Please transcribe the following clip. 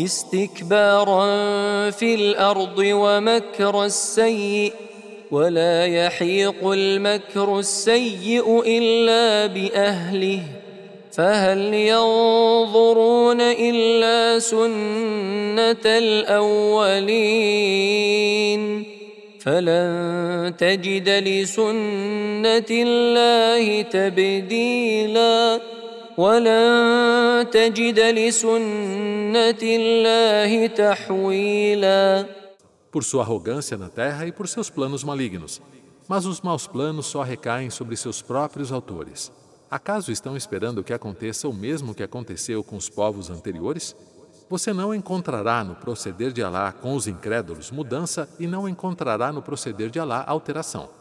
استكبارا في الأرض ومكر السيء ولا يحيق المكر السيء إلا بأهله فهل ينظرون إلا سنة الأولين فلن تجد لسنة الله تبديلا ولن تجد لسنة الله تحويلا. Por sua arrogância na terra e por seus planos malignos. Mas os maus planos só recaem sobre seus próprios autores. Acaso estão esperando que aconteça o mesmo que aconteceu com os povos anteriores? Você não encontrará no proceder de Alá com os incrédulos mudança e não encontrará no proceder de Alá alteração.